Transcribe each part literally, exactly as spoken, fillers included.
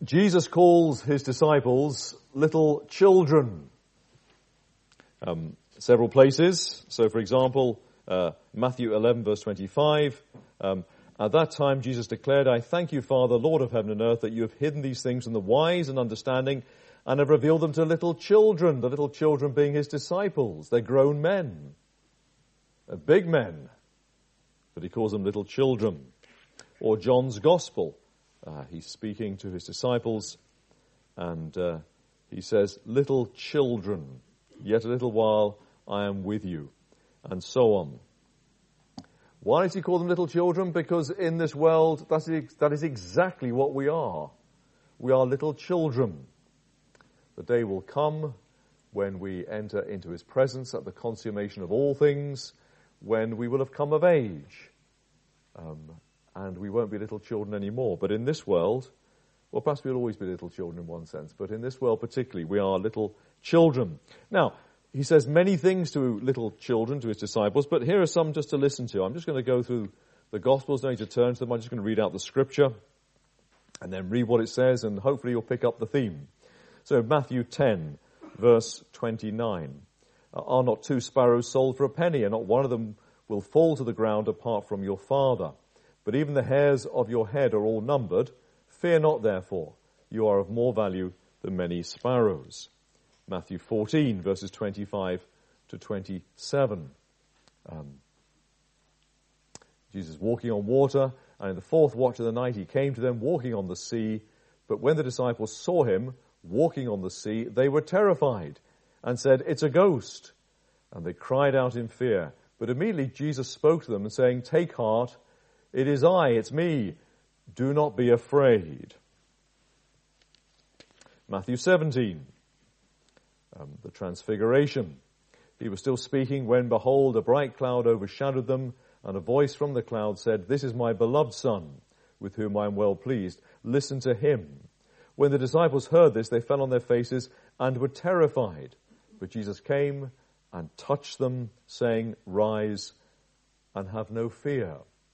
Jesus calls his disciples little children. Um, several places. So, for example, uh, Matthew eleven, verse twenty-five. Um, At that time, Jesus declared, I thank you, Father, Lord of heaven and earth, that you have hidden these things from the wise and understanding and have revealed them to little children, the little children being his disciples. They're grown men. They're big men. But he calls them little children. Or John's Gospel. Uh, he's speaking to his disciples and uh, he says, little children, yet a little while I am with you. And so on. Why does he call them little children? Because in this world, that is, that is exactly what we are. We are little children. The day will come when we enter into his presence at the consummation of all things, when we will have come of age. Um, and we won't be little children anymore. But in this world, well, perhaps we'll always be little children in one sense, but in this world particularly, we are little children. Now, he says many things to little children, to his disciples, but here are some just to listen to. I'm just going to go through the Gospels, no need to turn to them. I'm just going to read out the scripture and then read what it says, and hopefully you'll pick up the theme. So Matthew ten, verse twenty-nine. Are not two sparrows sold for a penny, and not one of them will fall to the ground apart from your Father? But even the hairs of your head are all numbered. Fear not, therefore. You are of more value than many sparrows. Matthew fourteen, verses twenty-five to twenty-seven. Um, Jesus walking on water, and in the fourth watch of the night he came to them walking on the sea. But when the disciples saw him walking on the sea, they were terrified and said, it's a ghost. And they cried out in fear. But immediately Jesus spoke to them and saying, take heart, it is I, it's me. Do not be afraid. Matthew seventeen. Um, the Transfiguration. He was still speaking when, behold, a bright cloud overshadowed them, and a voice from the cloud said, this is my beloved Son, with whom I am well pleased. Listen to him. When the disciples heard this, they fell on their faces and were terrified. But Jesus came and touched them, saying, rise and have no fear.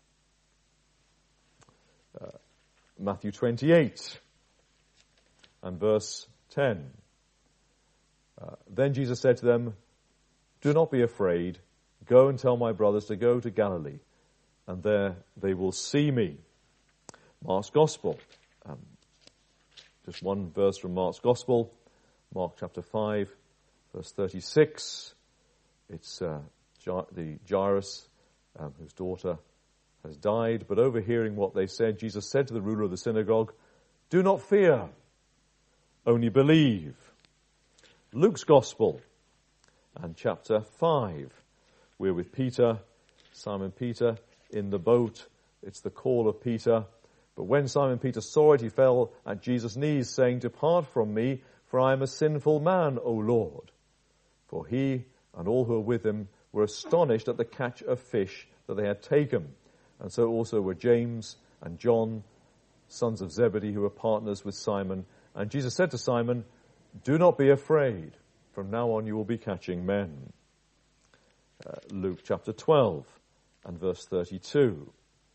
Uh, Matthew twenty-eight and verse ten. Uh, then Jesus said to them, do not be afraid. Go and tell my brothers to go to Galilee, and there they will see me. Mark's Gospel. Um, just one verse from Mark's Gospel. Mark chapter five, verse thirty-six. It's uh, Ja- the Jairus, um, whose daughter has died. But overhearing what they said, Jesus said to the ruler of the synagogue, do not fear, only believe. Luke's Gospel, and chapter five. We're with Peter, Simon Peter, in the boat. It's the call of Peter. But when Simon Peter saw it, he fell at Jesus' knees, saying, depart from me, for I am a sinful man, O Lord. For he and all who were with him were astonished at the catch of fish that they had taken. And so also were James and John, sons of Zebedee, who were partners with Simon. And Jesus said to Simon, do not be afraid. From now on you will be catching men. Uh, Luke chapter twelve and verse thirty-two.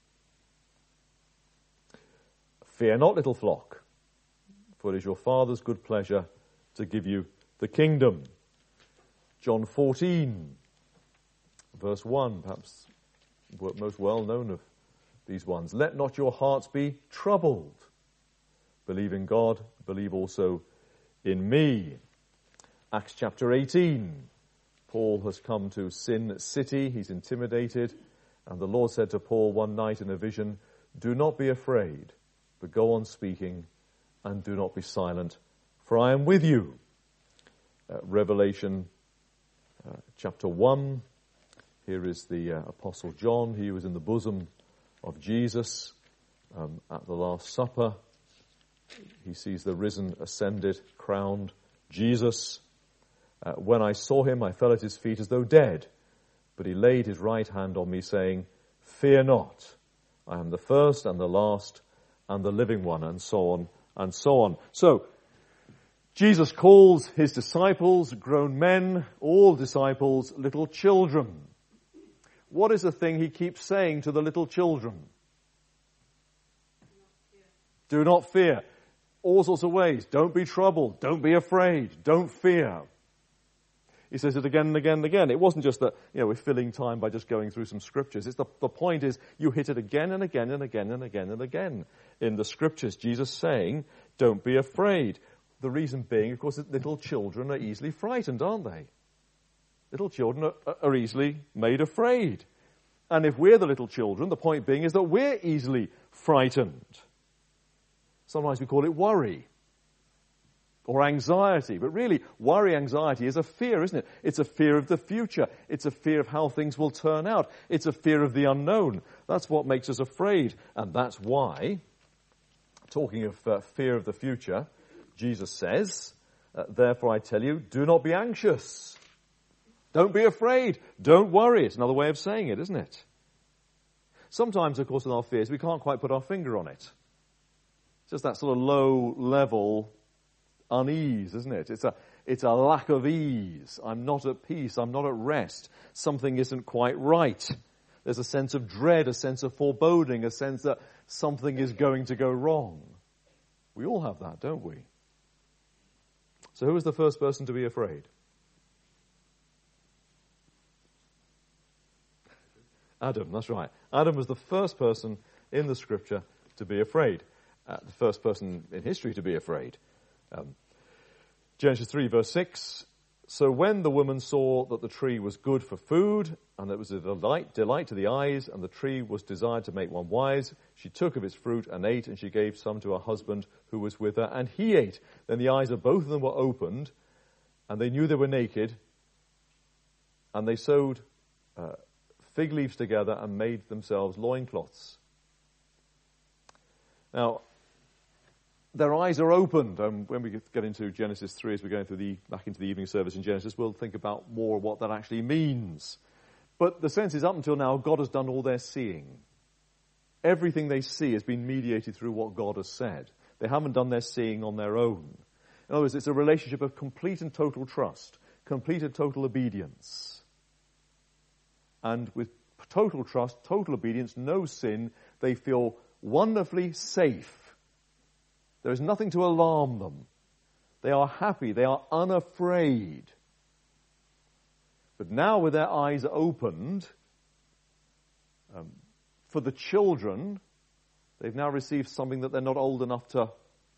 Fear not, little flock, for it is your Father's good pleasure to give you the kingdom. John fourteen, verse one, perhaps most well known of these ones. Let not your hearts be troubled. Believe in God, believe also in me. Acts chapter eighteen. Paul has come to Sin City. He's intimidated. And the Lord said to Paul one night in a vision, do not be afraid, but go on speaking and do not be silent, for I am with you. Uh, Revelation uh, chapter one. Here is the uh, Apostle John. He was in the bosom of Jesus um, at the Last Supper. He sees the risen, ascended, crowned Jesus. Uh, when I saw him, I fell at his feet as though dead. But he laid his right hand on me, saying, fear not. I am the first and the last and the living one, and so on and so on. So, Jesus calls his disciples, grown men, all disciples, little children. What is the thing he keeps saying to the little children? Do not fear. all sorts of ways. Don't be troubled. Don't be afraid. Don't fear. He says it again and again and again. It wasn't just that, you know, we're filling time by just going through some scriptures. It's the, the point is you hit it again and again and again and again and again in the scriptures. Jesus saying, don't be afraid. The reason being, of course, that little children are easily frightened, aren't they? Little children are, are easily made afraid. And if we're the little children, the point being is that we're easily frightened. Sometimes we call it worry or anxiety. But really, worry, anxiety is a fear, isn't it? It's a fear of the future. It's a fear of how things will turn out. It's a fear of the unknown. That's what makes us afraid. And that's why, talking of uh, fear of the future, Jesus says, uh, therefore I tell you, do not be anxious. Don't be afraid. Don't worry. It's another way of saying it, isn't it? Sometimes, of course, with our fears, we can't quite put our finger on it. It's just that sort of low-level unease, isn't it? It's a, it's a lack of ease. I'm not at peace. I'm not at rest. Something isn't quite right. There's a sense of dread, a sense of foreboding, a sense that something is going to go wrong. We all have that, don't we? So who was the first person to be afraid? Adam, that's right. Adam was the first person in the scripture to be afraid. Uh, the first person in history to be afraid. Um, Genesis three verse six. So when the woman saw that the tree was good for food, and it was a delight, delight to the eyes, and the tree was desired to make one wise, she took of its fruit and ate, and she gave some to her husband who was with her, and he ate. Then the eyes of both of them were opened, and they knew they were naked, and they sewed uh, fig leaves together and made themselves loincloths. Now, their eyes are opened. Um, when we get into Genesis three, as we're going through the back into the evening service in Genesis, we'll think about more what that actually means. But the sense is, up until now, God has done all their seeing. Everything they see has been mediated through what God has said. They haven't done their seeing on their own. In other words, it's a relationship of complete and total trust, complete and total obedience. And with total trust, total obedience, no sin, they feel wonderfully safe. There is nothing to alarm them. They are happy. They are unafraid. But now with their eyes opened, um, for the children, they've now received something that they're not old enough to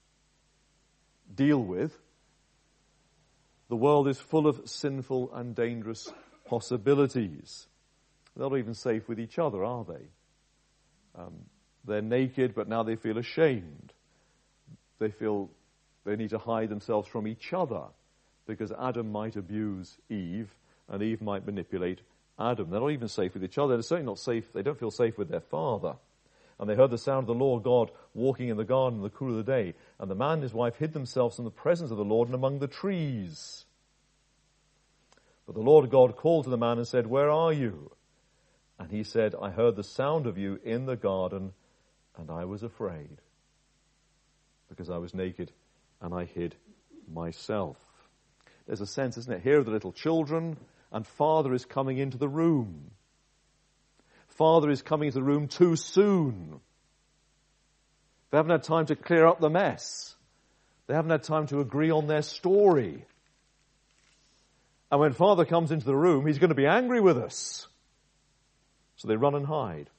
deal with. The world is full of sinful and dangerous possibilities. They're not even safe with each other, are they? Um, they're naked, but now they feel ashamed. They feel they need to hide themselves from each other because Adam might abuse Eve and Eve might manipulate Adam. They're not even safe with each other. They're certainly not safe. They don't feel safe with their father. And they heard the sound of the Lord God walking in the garden in the cool of the day. And the man and his wife hid themselves from the presence of the Lord and among the trees. But the Lord God called to the man and said, "Where are you?" And he said, "I heard the sound of you in the garden, and I was afraid, because I was naked, and I hid myself." There's a sense, isn't it? Here are the little children, and Father is coming into the room. Father is coming into the room too soon. They haven't had time to clear up the mess. They haven't had time to agree on their story. And when Father comes into the room, he's going to be angry with us. So they run and hide.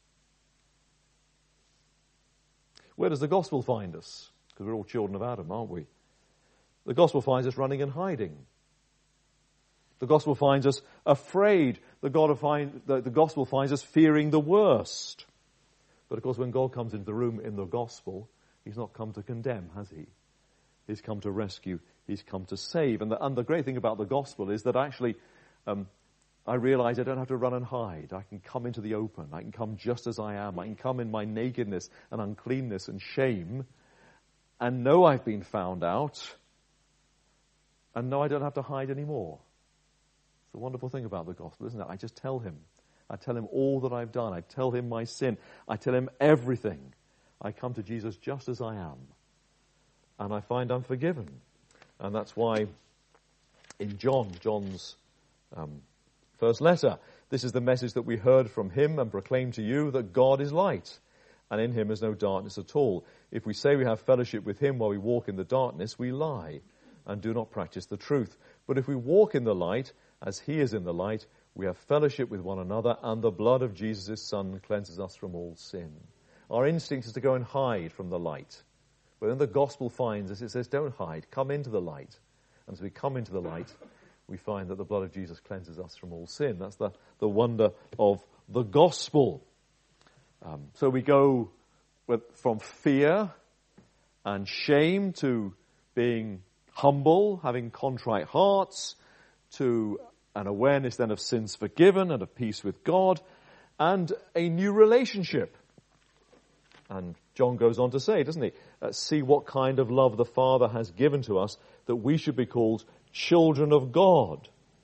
Where does the gospel find us? Because we're all children of Adam, aren't we? The gospel finds us running and hiding. The gospel finds us afraid. The, God find, the, the gospel finds us fearing the worst. But of course, when God comes into the room in the gospel, he's not come to condemn, has he? He's come to rescue. He's come to save. And the, and the great thing about the gospel is that actually um, I realize I don't have to run and hide. I can come into the open. I can come just as I am. I can come in my nakedness and uncleanness and shame and know I've been found out and know I don't have to hide anymore. It's a wonderful thing about the gospel, isn't it? I just tell him. I tell him all that I've done. I tell him my sin. I tell him everything. I come to Jesus just as I am. And I find I'm forgiven. And that's why in John, John's um, first letter, this is the message that we heard from him and proclaimed to you, that God is light, and in him is no darkness at all. If we say we have fellowship with him while we walk in the darkness, we lie and do not practice the truth. But if we walk in the light, as he is in the light, we have fellowship with one another, and the blood of Jesus, his Son, cleanses us from all sin. Our instinct is to go and hide from the light. But then the gospel finds us, it says, don't hide, come into the light. And as we come into the light, we find that the blood of Jesus cleanses us from all sin. That's the, the wonder of the gospel. Um, so we go with, from fear and shame to being humble, having contrite hearts, to an awareness then of sins forgiven and of peace with God, and a new relationship. And John goes on to say, doesn't he, uh, see what kind of love the Father has given to us, that we should be called children of God.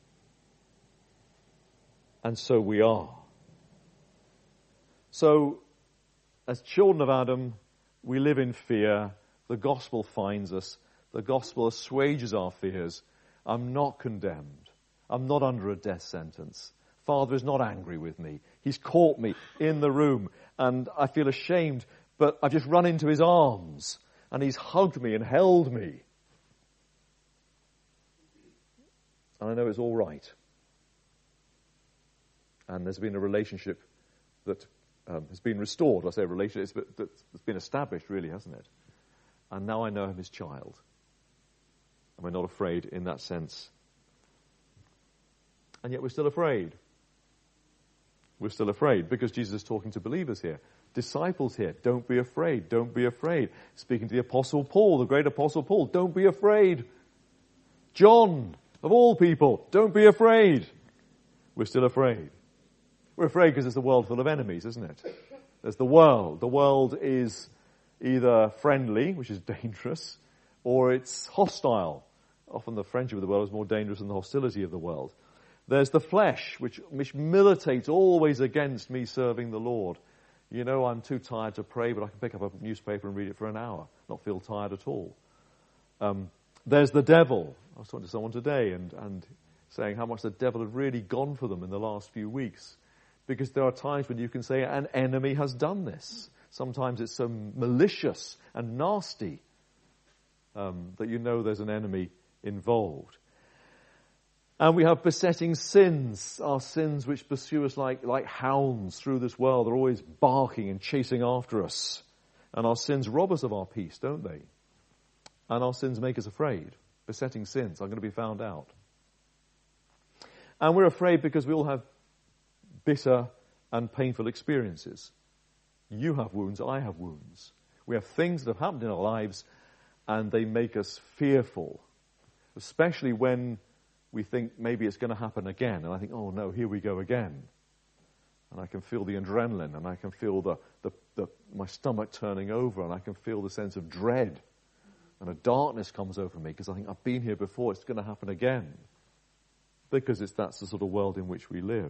And so we are. So, as children of Adam, we live in fear. The gospel finds us. The gospel assuages our fears. I'm not condemned. I'm not under a death sentence. Father is not angry with me. He's caught me in the room and I feel ashamed, but I've just run into his arms and he's hugged me and held me. And I know it's all right. And there's been a relationship that um, has been restored. I say a relationship that's been established, really, hasn't it? And now I know him as child. And we're not afraid in that sense. And yet we're still afraid. We're still afraid because Jesus is talking to believers here. Disciples here, don't be afraid, don't be afraid. Speaking to the Apostle Paul, the great Apostle Paul, don't be afraid. John, of all people, don't be afraid. We're still afraid. We're afraid because it's a world full of enemies, isn't it? There's the world. The world is either friendly, which is dangerous, or it's hostile. Often the friendship of the world is more dangerous than the hostility of the world. There's the flesh, which, which militates always against me serving the Lord. You know, I'm too tired to pray, but I can pick up a newspaper and read it for an hour, not feel tired at all. Um, there's the devil. I was talking to someone today and, and saying how much the devil had really gone for them in the last few weeks. Because there are times when you can say an enemy has done this. Sometimes it's so malicious and nasty um, that you know there's an enemy involved. And we have besetting sins, our sins which pursue us like, like hounds through this world. They're always barking and chasing after us. And our sins rob us of our peace, don't they? And our sins make us afraid. Besetting sins are going to be found out. And we're afraid because we all have bitter and painful experiences. You have wounds, I have wounds. We have things that have happened in our lives and they make us fearful. Especially when we think maybe it's going to happen again. And I think, oh no, here we go again. And I can feel the adrenaline and I can feel the, the, the my stomach turning over and I can feel the sense of dread. And a darkness comes over me because I think I've been here before, it's going to happen again. Because it's that's the sort of world in which we live.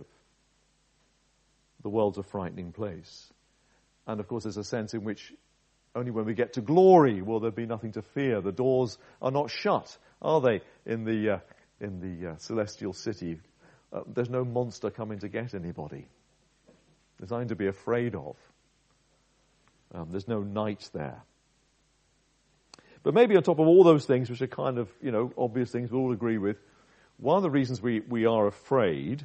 The world's a frightening place. And of course there's a sense in which only when we get to glory will there be nothing to fear. The doors are not shut, are they, in the uh, in the uh, celestial city? Uh, there's no monster coming to get anybody. There's nothing to be afraid of. Um, there's no night there. But maybe on top of all those things, which are kind of, you know, obvious things we all agree with, one of the reasons we, we are afraid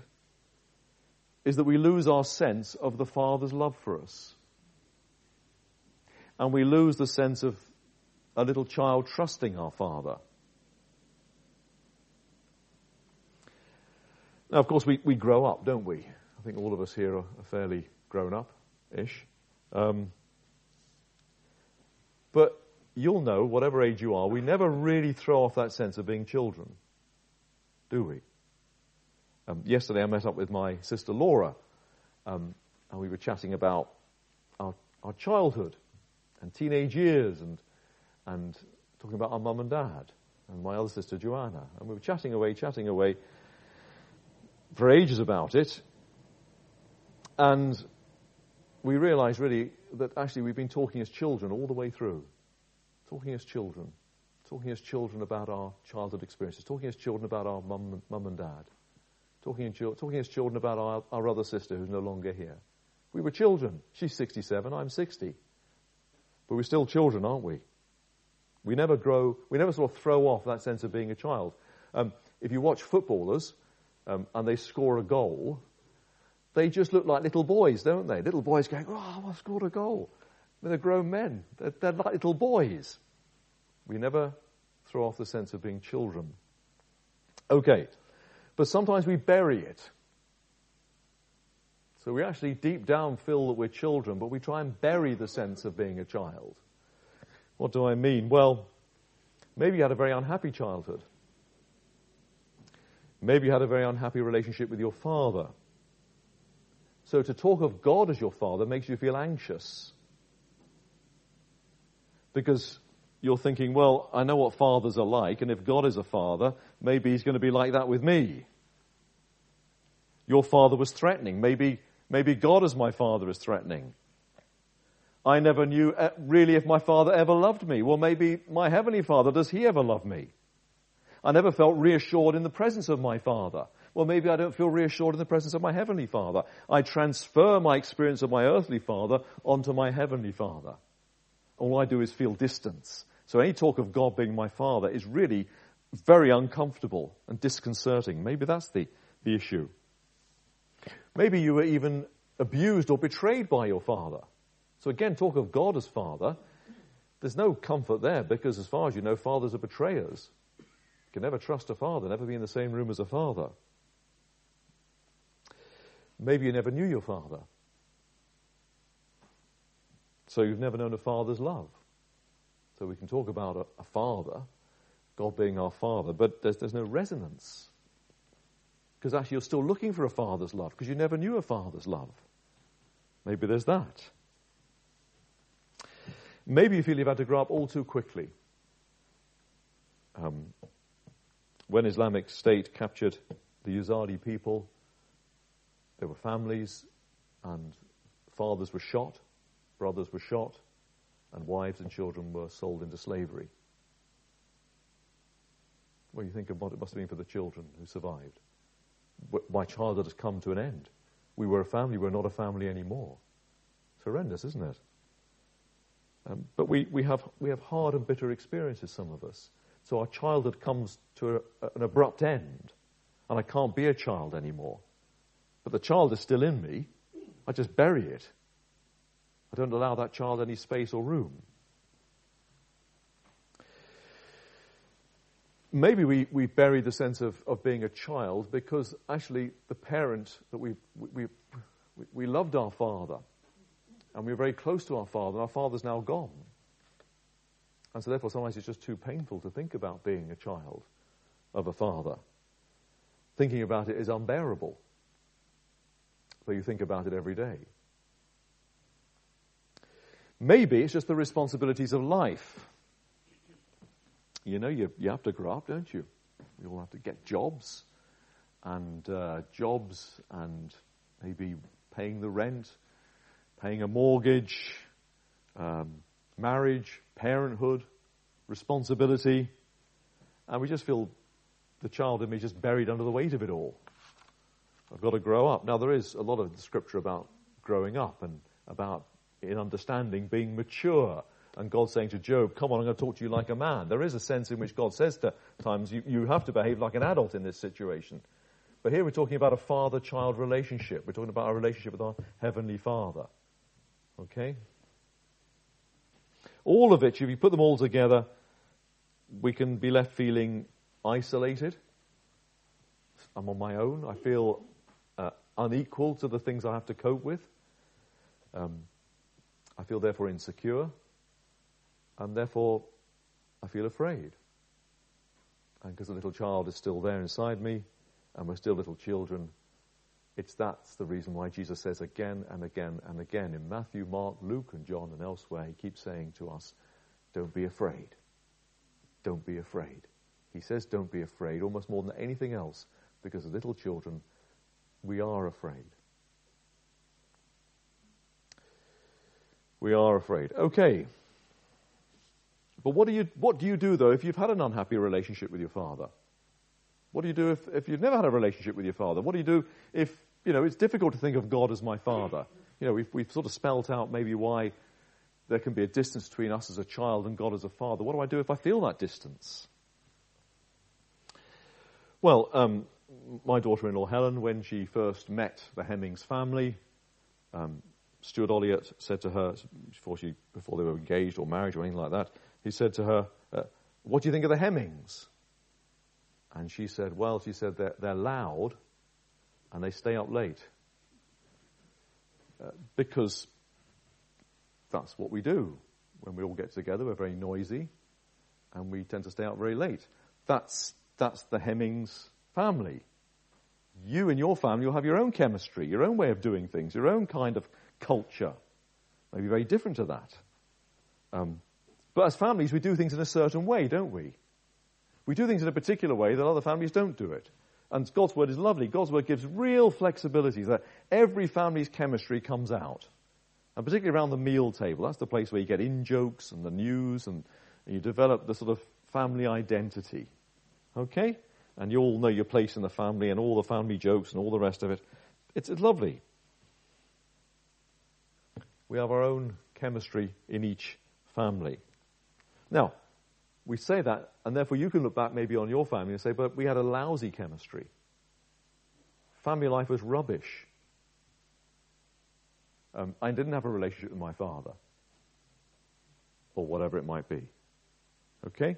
is that we lose our sense of the Father's love for us. And we lose the sense of a little child trusting our Father. Now, of course, we, we grow up, don't we? I think all of us here are, are fairly grown up-ish. Um, but you'll know, whatever age you are, we never really throw off that sense of being children, do we? Um, yesterday I met up with my sister Laura, um, and we were chatting about our, our childhood and teenage years and and talking about our mum and dad and my other sister Joanna. And we were chatting away, chatting away for ages about it. And we realized really that actually we've been talking as children all the way through. Talking as children. Talking as children about our childhood experiences. Talking as children about our mum, mum and dad. Talking, in, talking as children about our, our other sister who's no longer here. We were children. She's sixty-seven, I'm sixty. But we're still children, aren't we? We never grow, we never sort of throw off that sense of being a child. Um, if you watch footballers um, and they score a goal, they just look like little boys, don't they? Little boys going, oh, I scored a goal. I mean, they're grown men. They're, they're like little boys. We never throw off the sense of being children. Okay, but sometimes we bury it. So we actually deep down feel that we're children, but we try and bury the sense of being a child. What do I mean? Well, maybe you had a very unhappy childhood. Maybe you had a very unhappy relationship with your father. So to talk of God as your father makes you feel anxious. Because you're thinking, well, I know what fathers are like, and if God is a father, maybe he's going to be like that with me. Your father was threatening. Maybe, maybe God as my father is threatening. I never knew uh, really if my father ever loved me. Well, maybe my heavenly father, does he ever love me? I never felt reassured in the presence of my father. Well, maybe I don't feel reassured in the presence of my heavenly father. I transfer my experience of my earthly father onto my heavenly father. All I do is feel distance. So any talk of God being my father is really very uncomfortable and disconcerting. Maybe that's the, the issue. Maybe you were even abused or betrayed by your father. So again, talk of God as father. There's no comfort there because as far as you know, fathers are betrayers. You can never trust a father, never be in the same room as a father. Maybe you never knew your father. So you've never known a father's love. So we can talk about a, a father, God being our father, but there's, there's no resonance. Because actually you're still looking for a father's love because you never knew a father's love. Maybe there's that. Maybe you feel you've had to grow up all too quickly. Um, when Islamic State captured the Yazidi people, there were families and fathers were shot, brothers were shot, and wives and children were sold into slavery. Well, you think of what it must have been for the children who survived. My childhood has come to an end. We were a family, we're not a family anymore. It's horrendous, isn't it? Um, but we, we have we have hard and bitter experiences, some of us. So our childhood comes to a, an abrupt end, and I can't be a child anymore. But the child is still in me. I just bury it. I don't allow that child any space or room. Maybe we, we bury the sense of, of being a child because actually the parent that we, we, we, we loved our father and we were very close to our father and our father's now gone. And so therefore sometimes it's just too painful to think about being a child of a father. Thinking about it is unbearable. So you think about it every day. Maybe it's just the responsibilities of life. You know, you, you have to grow up, don't you? We all have to get jobs, and uh, jobs, and maybe paying the rent, paying a mortgage, um, marriage, parenthood, responsibility, and we just feel the child in me just buried under the weight of it all. I've got to grow up. Now, there is a lot of scripture about growing up and about, in understanding, being mature. And God saying to Job, come on, I'm going to talk to you like a man. There is a sense in which God says to times, you, you have to behave like an adult in this situation. But here we're talking about a father-child relationship. We're talking about our relationship with our Heavenly Father. Okay? All of it, if you put them all together, we can be left feeling isolated. I'm on my own. I feel uh, unequal to the things I have to cope with. Um, I feel therefore insecure. And therefore, I feel afraid. And because the little child is still there inside me, and we're still little children, it's that's the reason why Jesus says again and again and again in Matthew, Mark, Luke, and John, and elsewhere, he keeps saying to us, don't be afraid. Don't be afraid. He says don't be afraid almost more than anything else, because as little children, we are afraid. We are afraid. Okay. But what do you what do you do, though, if you've had an unhappy relationship with your father? What do you do if, if you've never had a relationship with your father? What do you do if you know, it's difficult to think of God as my father. You know, we've, we've sort of spelt out maybe why there can be a distance between us as a child and God as a father. What do I do if I feel that distance? Well, um, my daughter-in-law Helen, when she first met the Hemmings family, um, Stuart Olliott said to her, before, she, before they were engaged or married or anything like that, he said to her, uh, what do you think of the Hemmings? And she said, well, she said, they're, they're loud and they stay up late. Uh, because that's what we do. When we all get together, we're very noisy and we tend to stay up very late. That's, that's the Hemmings family. You and your family will have your own chemistry, your own way of doing things, your own kind of culture. Maybe very different to that. Um, but as families, we do things in a certain way, don't we? We do things in a particular way that other families don't do it. And God's word is lovely. God's word gives real flexibility that every family's chemistry comes out. And particularly around the meal table. That's the place where you get in-jokes and the news and, and you develop the sort of family identity. Okay? And you all know your place in the family and all the family jokes and all the rest of it. It's, it's lovely. We have our own chemistry in each family. Now, we say that, and therefore you can look back maybe on your family and say, but we had a lousy chemistry. Family life was rubbish. Um, I didn't have a relationship with my father. Or whatever it might be. Okay?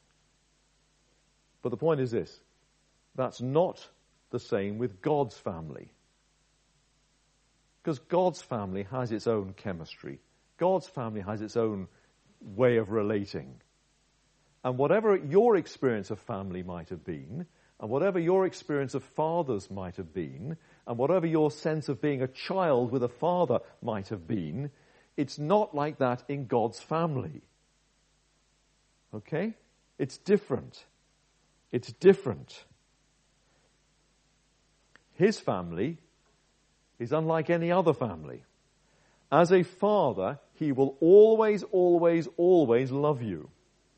But the point is this. That's not the same with God's family. Because God's family has its own chemistry. God's family has its own way of relating. And whatever your experience of family might have been, and whatever your experience of fathers might have been, and whatever your sense of being a child with a father might have been, it's not like that in God's family. Okay? It's different. It's different. His family is unlike any other family. As a father, he will always, always, always love you.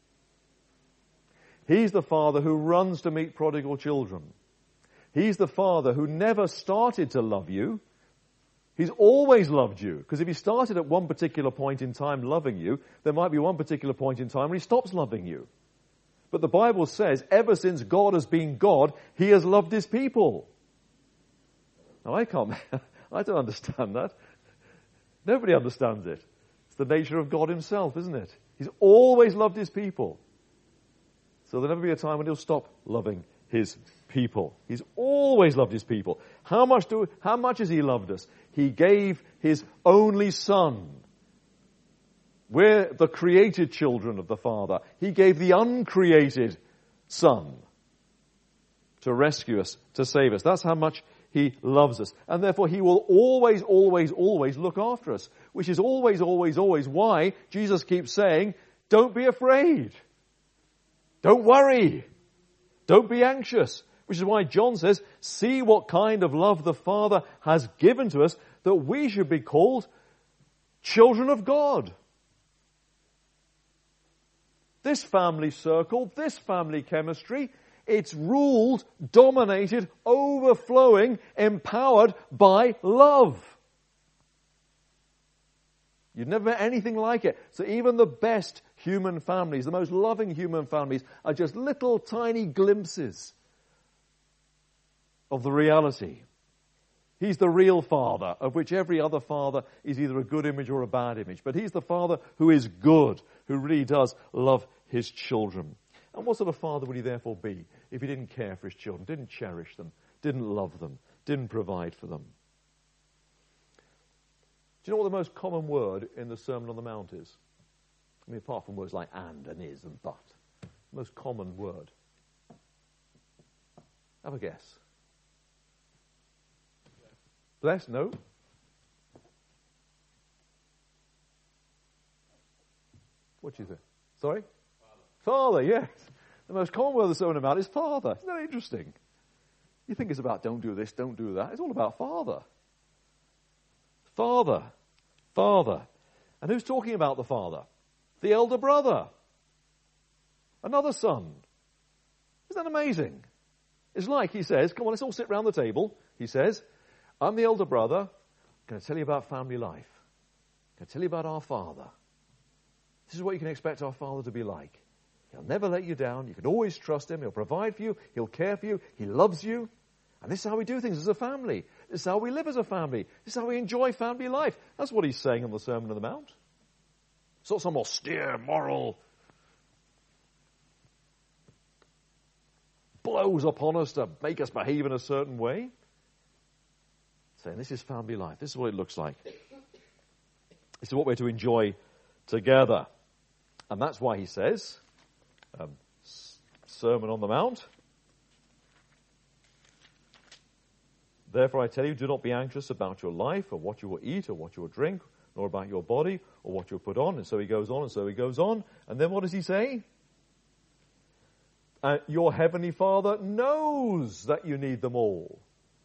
He's the father who runs to meet prodigal children. He's the father who never started to love you. He's always loved you. Because if he started at one particular point in time loving you, there might be one particular point in time when he stops loving you. But the Bible says, ever since God has been God, he has loved his people. Now I can't, I don't understand that. Nobody understands it. It's the nature of God himself, isn't it? He's always loved his people. So there'll never be a time when he'll stop loving his people. He's always loved his people. How much do, how much has he loved us? He gave his only son. We're the created children of the Father. He gave the uncreated Son to rescue us, to save us. That's how much he loves us. And therefore he will always, always, always look after us. Which is always, always, always why Jesus keeps saying, don't be afraid. Don't worry. Don't be anxious. Which is why John says, see what kind of love the Father has given to us that we should be called children of God. This family circle, this family chemistry, it's ruled, dominated, overflowing, empowered by love. You've never met anything like it. So even the best human families, the most loving human families, are just little tiny glimpses of the reality. He's the real Father, of which every other father is either a good image or a bad image. But he's the Father who is good, who really does love his children. And what sort of father would he therefore be if he didn't care for his children, didn't cherish them, didn't love them, didn't provide for them? Do you know what the most common word in the Sermon on the Mount is? I mean, apart from words like and and is and but. The most common word. Have a guess. Bless? No? What do you think? Sorry? Father. Father, yes. The most common word of the Sermon on the Mount is Father. Isn't that interesting? You think it's about don't do this, don't do that. It's all about Father. Father. Father. And who's talking about the Father? The elder brother. Another son. Isn't that amazing? It's like he says, come on, let's all sit round the table, he says, I'm the elder brother. I'm going to tell you about family life. I'm going to tell you about our Father. This is what you can expect our Father to be like. He'll never let you down. You can always trust him. He'll provide for you. He'll care for you. He loves you. And this is how we do things as a family. This is how we live as a family. This is how we enjoy family life. That's what he's saying in the Sermon on the Mount. It's not some austere, moral blows upon us to make us behave in a certain way. Saying this is family life. This is what it looks like. This is what we're to enjoy together. And that's why he says, um, Sermon on the Mount, therefore I tell you, do not be anxious about your life, or what you will eat, or what you will drink, nor about your body, or what you'll put on. And so he goes on, and so he goes on. And then what does he say? Uh, your heavenly Father knows that you need them all.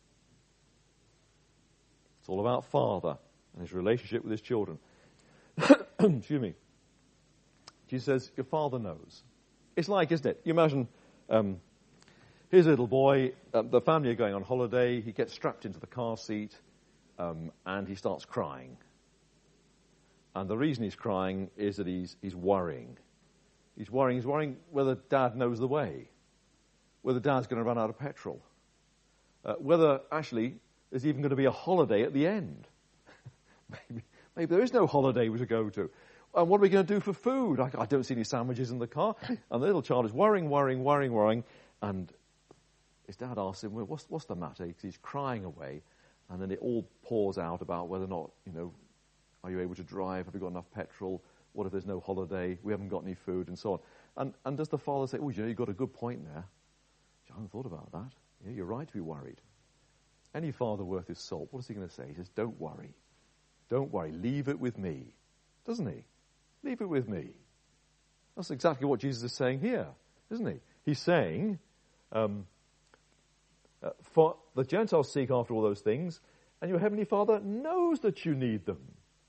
It's all about Father and his relationship with his children. Excuse me. Jesus says, your Father knows. It's like, isn't it? You imagine, um, here's a little boy, um, the family are going on holiday, he gets strapped into the car seat, um, and he starts crying. And the reason he's crying is that he's, he's worrying. He's worrying, he's worrying whether Dad knows the way, whether Dad's going to run out of petrol, uh, whether actually there's even going to be a holiday at the end. maybe, maybe there is no holiday to go to. And what are we going to do for food? I, I don't see any sandwiches in the car. And the little child is worrying, worrying, worrying, worrying. And his dad asks him, well, what's, what's the matter? Because he's crying away. And then it all pours out about whether or not, you know, are you able to drive? Have you got enough petrol? What if there's no holiday? We haven't got any food, and so on. And, and does the father say, oh, you know, you've got a good point there. I haven't thought about that. Yeah, you're right to be worried. Any father worth his salt, what is he going to say? He says, don't worry. Don't worry. Leave it with me. Doesn't he? Leave it with me. That's exactly what Jesus is saying here, isn't he? He's saying, um, uh, for the Gentiles seek after all those things, and your heavenly Father knows that you need them.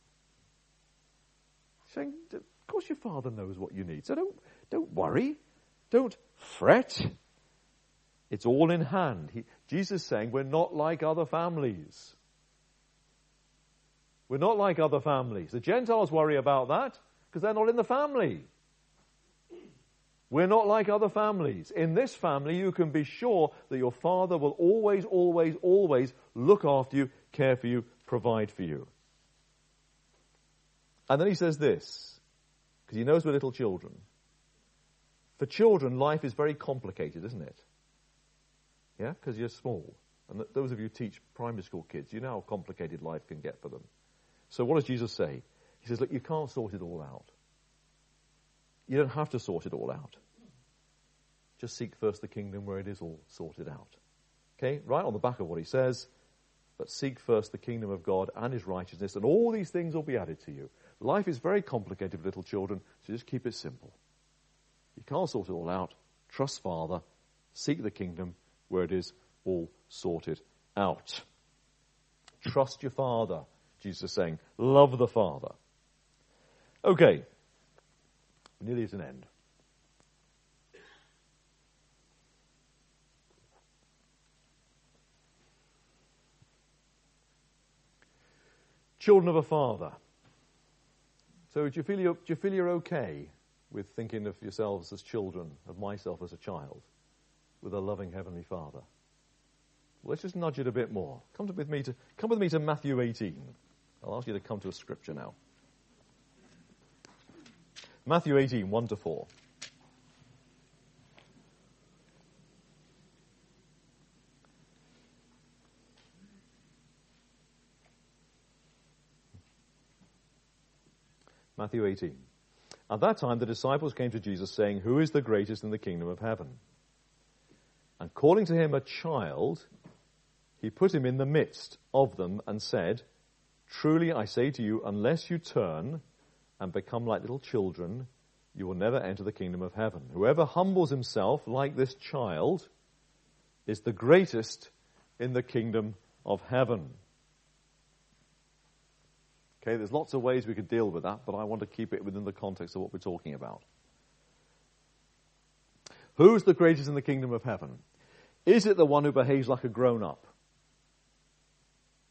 He's saying, of course your Father knows what you need. So don't, don't worry. Don't fret. It's all in hand. He, Jesus is saying we're not like other families. We're not like other families. The Gentiles worry about that because they're not in the family. We're not like other families. In this family, you can be sure that your Father will always, always, always look after you, care for you, provide for you. And then he says this, because he knows we're little children. For children, life is very complicated, isn't it? Yeah, because you're small. And th- those of you who teach primary school kids, you know how complicated life can get for them. So what does Jesus say? He says, look, you can't sort it all out. You don't have to sort it all out. Just seek first the kingdom where it is all sorted out. Okay, right on the back of what he says, but seek first the kingdom of God and his righteousness, and all these things will be added to you. Life is very complicated for little children, so just keep it simple. You can't sort it all out. Trust Father. Seek the kingdom where it is all sorted out. Trust your Father, Jesus is saying. Love the Father. Okay. Nearly at an end. Children of a Father. So do you feel you're, do you feel you're okay with thinking of yourselves as children, of myself as a child, with a loving Heavenly Father? Well, let's just nudge it a bit more. Come to, with me to come with me to Matthew eighteen. I'll ask you to come to a scripture now. Matthew eighteen, one to four. Matthew eighteen. At that time the disciples came to Jesus saying, who is the greatest in the kingdom of heaven? And calling to him a child, he put him in the midst of them and said, truly I say to you, unless you turn and become like little children, you will never enter the kingdom of heaven. Whoever humbles himself like this child is the greatest in the kingdom of heaven. Okay, there's lots of ways we could deal with that, but I want to keep it within the context of what we're talking about. Who's the greatest in the kingdom of heaven? Is it the one who behaves like a grown-up?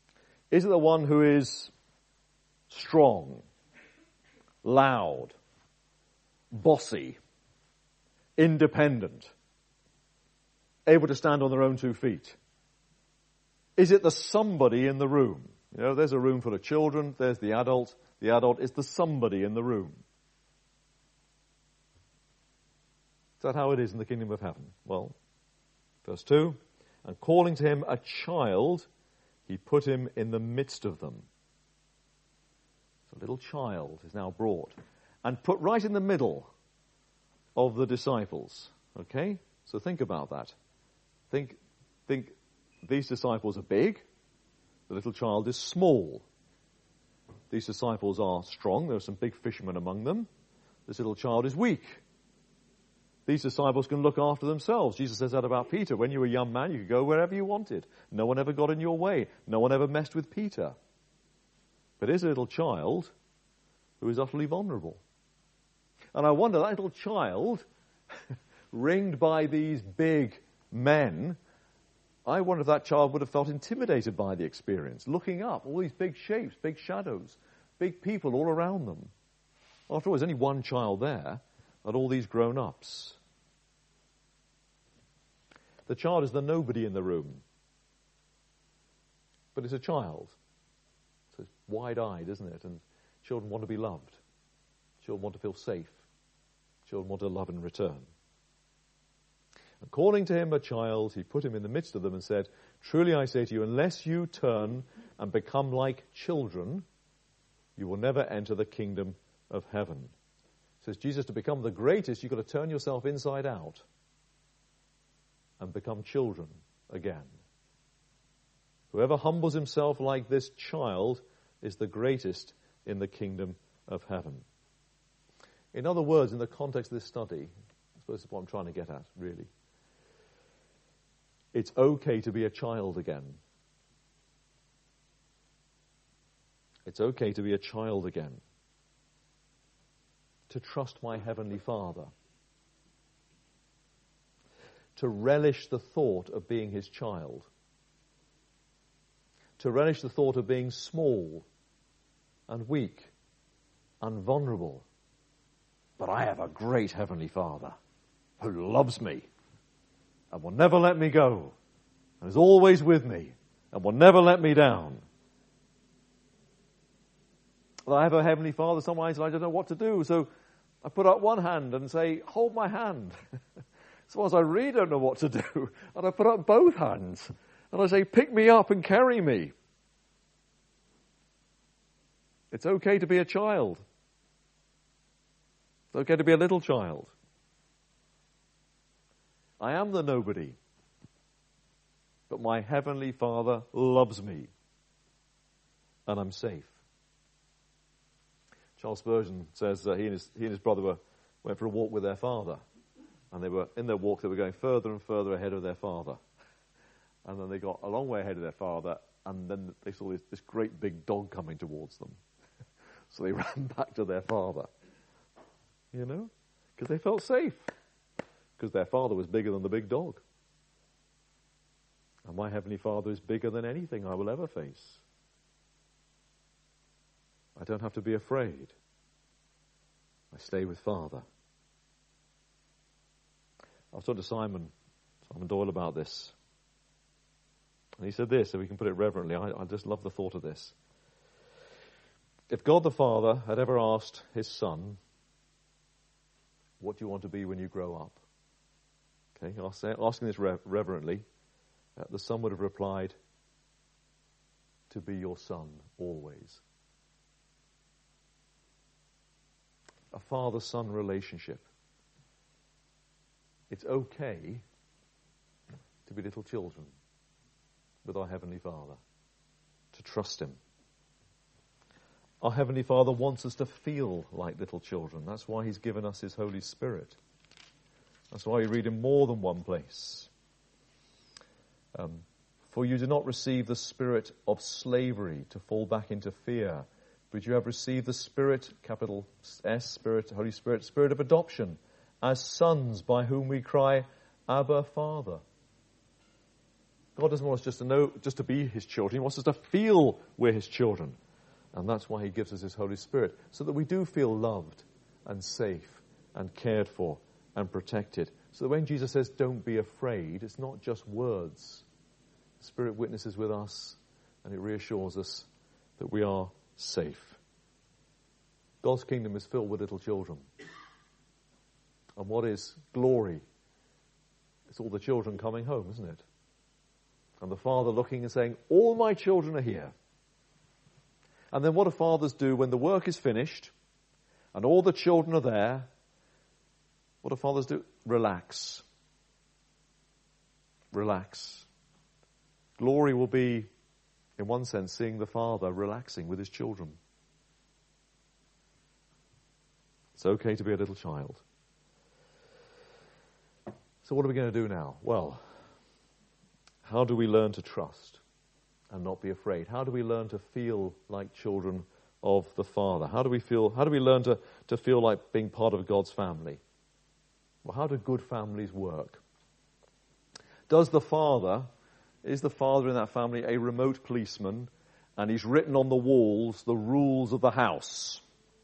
Is it the one who is strong, loud, bossy, independent, able to stand on their own two feet? Is it the somebody in the room? You know, there's a room full of children, there's the adult. The adult is the somebody in the room. Is that how it is in the kingdom of heaven? Well, verse two, and calling to him a child, he put him in the midst of them. So a little child is now brought and put right in the middle of the disciples. Okay? So think about that. Think, think these disciples are big. The little child is small. These disciples are strong. There are some big fishermen among them. This little child is weak. These disciples can look after themselves. Jesus says that about Peter. When you were a young man, you could go wherever you wanted. No one ever got in your way. No one ever messed with Peter. But here's a little child who is utterly vulnerable. And I wonder, that little child, ringed by these big men, I wonder if that child would have felt intimidated by the experience, looking up, all these big shapes, big shadows, big people all around them. After all, there's only one child there, and all these grown-ups. The child is the nobody in the room. But it's a child. So it's wide-eyed, isn't it? And children want to be loved. Children want to feel safe. Children want to love in return. And calling to him a child, he put him in the midst of them and said, truly I say to you, unless you turn and become like children, you will never enter the kingdom of heaven. Says Jesus, to become the greatest, you've got to turn yourself inside out and become children again. Whoever humbles himself like this child is the greatest in the kingdom of heaven. In other words, in the context of this study, I suppose that's what I'm trying to get at, really. It's okay to be a child again. It's okay to be a child again. To trust my Heavenly Father. To relish the thought of being his child. To relish the thought of being small and weak and vulnerable. But I have a great Heavenly Father who loves me and will never let me go and is always with me and will never let me down. Well, I have a Heavenly Father, sometimes I don't know what to do, so I put up one hand and say, hold my hand. Sometimes I really don't know what to do, and I put up both hands, and I say, pick me up and carry me. It's okay to be a child. It's okay to be a little child. I am the nobody, but my Heavenly Father loves me, and I'm safe. Charles Spurgeon says that he and his, he and his brother were, went for a walk with their father. And they were in their walk, they were going further and further ahead of their father. And then they got a long way ahead of their father, and then they saw this, this great big dog coming towards them. So they ran back to their father. You know? Because they felt safe. Because their father was bigger than the big dog. And my Heavenly Father is bigger than anything I will ever face. I don't have to be afraid. I stay with Father. I was talking to Simon, Simon Doyle about this. And he said this, so we can put it reverently. I, I just love the thought of this. If God the Father had ever asked his Son, what do you want to be when you grow up? Okay, asking this reverently, uh, the Son would have replied, to be your son always. A father-son relationship. It's okay to be little children with our Heavenly Father, to trust him. Our Heavenly Father wants us to feel like little children. That's why he's given us his Holy Spirit. That's why we read in more than one place. Um, For you do not receive the spirit of slavery to fall back into fear, but you have received the Spirit, capital S, Spirit, Holy Spirit, Spirit of adoption, as sons by whom we cry, Abba, Father. God doesn't want us just to know, just to be his children. He wants us to feel we're his children. And that's why he gives us his Holy Spirit, so that we do feel loved and safe and cared for and protected. So that when Jesus says, don't be afraid, it's not just words. The Spirit witnesses with us, and it reassures us that we are safe. God's kingdom is filled with little children. And what is glory? It's all the children coming home, isn't it? And the father looking and saying, all my children are here. And then what do fathers do when the work is finished and all the children are there? What do fathers do? Relax. Relax. Glory will be, in one sense, seeing the father relaxing with his children. It's okay to be a little child. So what are we going to do now? Well, how do we learn to trust and not be afraid? How do we learn to feel like children of the Father? How do we feel? How do we learn to, to feel like being part of God's family? Well, how do good families work? Does the father, is the father in that family a remote policeman, and he's written on the walls the rules of the house?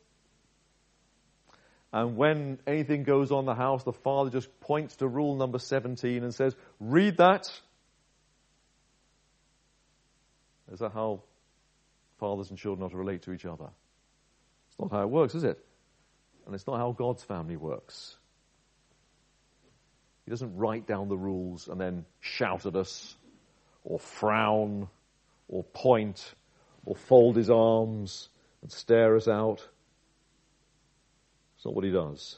And when anything goes on in the house, the father just points to rule number seventeen and says, read that. Is that how fathers and children are to relate to each other? It's not how it works, is it? And it's not how God's family works. He doesn't write down the rules and then shout at us, or frown, or point, or fold his arms and stare us out. It's not what he does.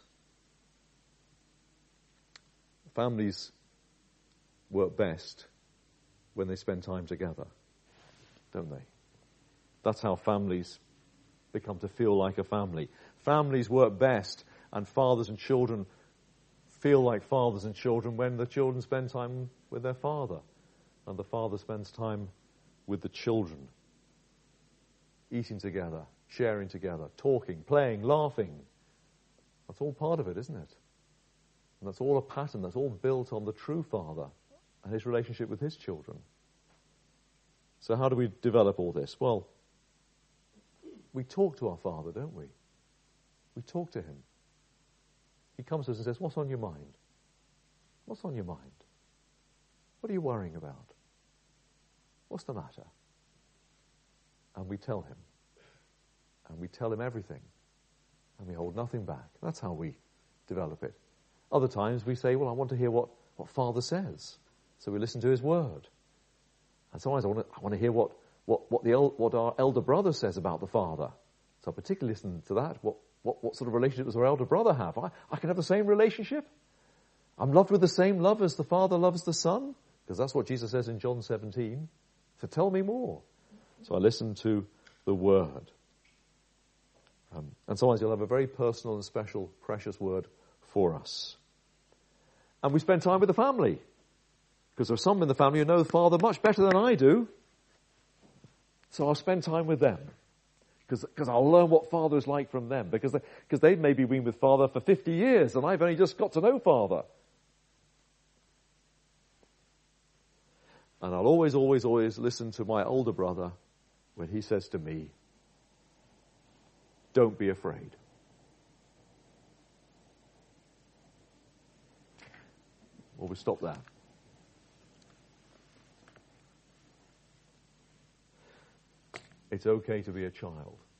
Families work best when they spend time together, don't they? That's how families become to feel like a family. Families work best, and fathers and children feel like fathers and children when the children spend time with their father, and the father spends time with the children, eating together, sharing together, talking, playing, laughing. That's all part of it, isn't it? And that's all a pattern. That's all built on the true father and his relationship with his children. So how do we develop all this? Well, we talk to our Father, don't we? We talk to him. He comes to us and says, what's on your mind? What's on your mind? What are you worrying about? What's the matter? And we tell him. And we tell him everything. And we hold nothing back. That's how we develop it. Other times we say, well, I want to hear what, what Father says. So we listen to his word. And sometimes I want to, I want to hear what, what, what, the, what our elder brother says about the Father. So I particularly listen to that. What, what, what sort of relationship does our elder brother have? I, I can have the same relationship. I'm loved with the same love as the Father loves the Son. Because that's what Jesus says in John seventeen. So tell me more. So I listen to the word. Um, and sometimes he'll have a very personal and special, precious word for us. And we spend time with the family. Because there are some in the family who know the Father much better than I do. So I'll spend time with them. Because I'll learn what Father is like from them. Because they, because they've maybe been with Father for fifty years and I've only just got to know Father. And I'll always, always, always listen to my older brother when he says to me, don't be afraid. Well, we stop there. It's okay to be a child.